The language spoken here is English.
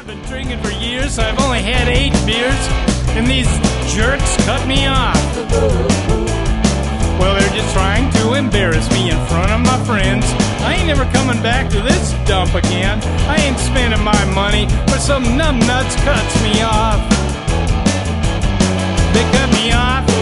I've been drinking for years. I've only had 8 beers, and these jerks cut me off. Well, they're just trying to embarrass me in front of my friends. I ain't never coming back to this dump again. I ain't spending my money, but some numbnuts cuts me off. They cut me off.